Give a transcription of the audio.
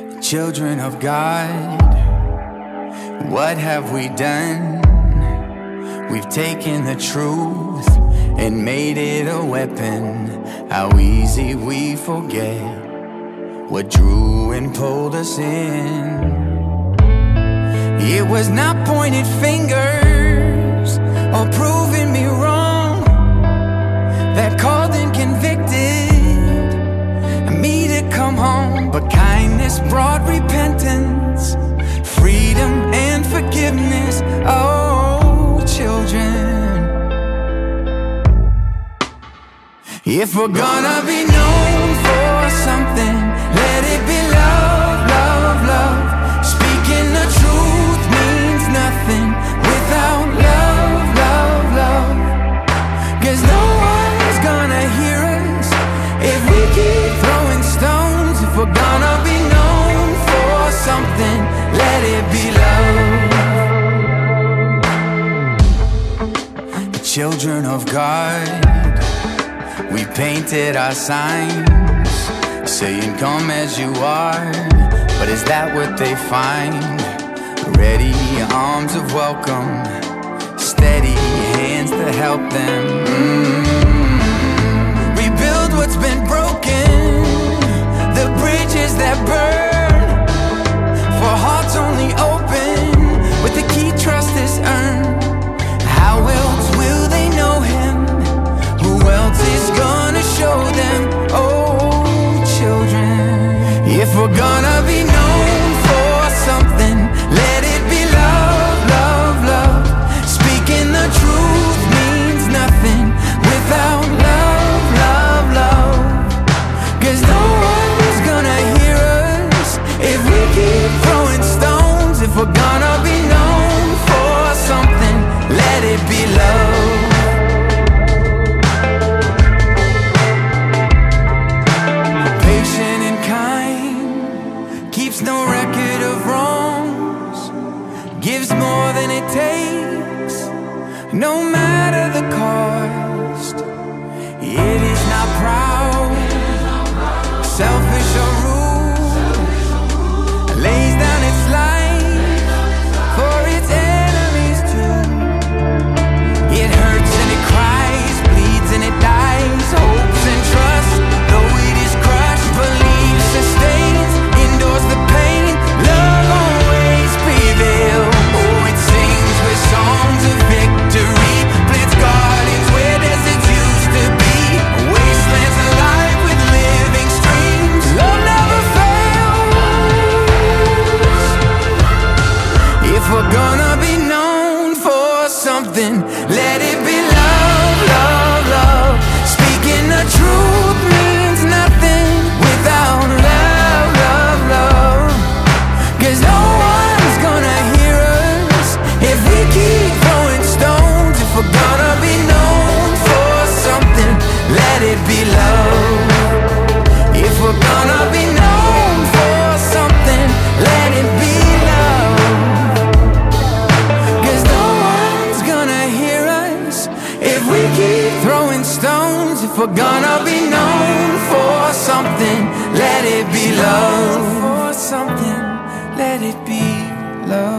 Children of God, what have we done? We've taken the truth and made it a weapon. How easy we forget what drew and pulled us in. It was not pointed fingers or proving me wrong that called and convicted me to come home, but kindness brought repentance, freedom and forgiveness. Oh, children, if we're gonna be known for something, let it be love, love, love. Speaking the truth means nothing without love, love, love. 'Cause no one's gonna hear us if we keep throwing stones. If we're gonna be known for something, let it be love. The children of God, we painted our signs saying come as you are, but is that what they find? Ready arms of welcome, steady hands to help them. Rebuild what's been broken, the bridges that burn, for hearts only open with the key trust is earned. How else will they know him? Who else is gonna show them? Oh, children, if we're gonna be known for something, let it be love, love, love. Speaking the truth means nothing without love, love, love. 'Cause no one's gonna hear us if we keep throwing stones. If we're gonna be known for something, let it be love. Patient and kind, keeps no record of wrongs, gives more than it takes, no matter the cost. It is not proud, selfish or rude, lays down its life for its enemies too. It hurts and it cries, bleeds and it dies, hopes and trusts, though it is crushed, believes, sustains, endures the pain. Love always prevails. Oh, it sings with songs of victory, plants gardens where deserts used to be, wastelands alive with living streams. Love never fails. If we're gonna be known for something, let it be love, love, love. Speaking the truth means nothing without love, love, love. 'Cause no one's gonna hear us if we keep throwing stones. If we're gonna be known for something, let it be love. If we're gonna be known for something, let it be love. 'Cause no one's gonna hear us if we keep throwing stones. If we're gonna be known for something, let it be love. For something, let it be love.